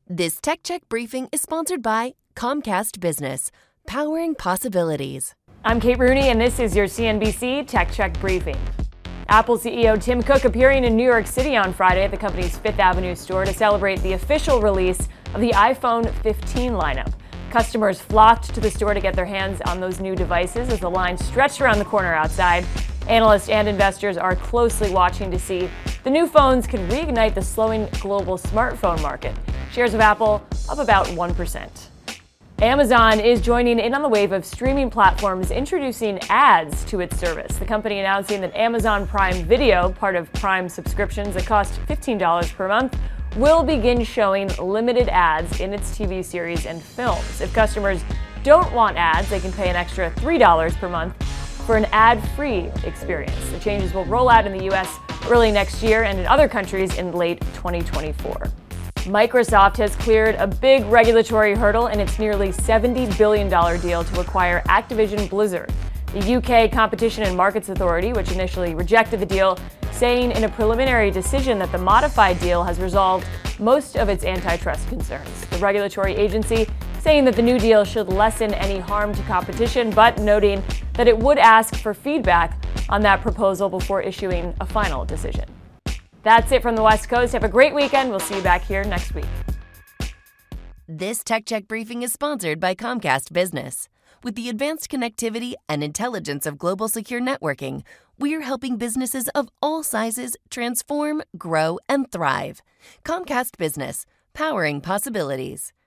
This Tech Check briefing is sponsored by Comcast Business, powering possibilities. I'm Kate Rooney, and this is your CNBC Tech Check briefing. Apple CEO Tim Cook appearing in New York City on Friday at the company's Fifth Avenue store to celebrate the official release of the iPhone 15 lineup. Customers flocked to the store to get their hands on those new devices as the line stretched around the corner outside. Analysts and investors are closely watching to see the new phones can reignite the slowing global smartphone market. Shares of Apple up about 1%. Amazon is joining in on the wave of streaming platforms introducing ads to its service. The company announcing that Amazon Prime Video, part of Prime subscriptions that cost $15 per month, will begin showing limited ads in its TV series and films. If customers don't want ads, they can pay an extra $3 per month for an ad-free experience. The changes will roll out in the U.S. early next year and in other countries in late 2024. Microsoft has cleared a big regulatory hurdle in its nearly $70 billion deal to acquire Activision Blizzard. The UK Competition and Markets Authority, which initially rejected the deal, saying in a preliminary decision that the modified deal has resolved most of its antitrust concerns. The regulatory agency saying that the new deal should lessen any harm to competition, but noting that it would ask for feedback on that proposal before issuing a final decision. That's it from the West Coast. Have a great weekend. We'll see you back here next week. This Tech Check briefing is sponsored by Comcast Business. With the advanced connectivity and intelligence of global secure networking, we're helping businesses of all sizes transform, grow, and thrive. Comcast Business, powering possibilities.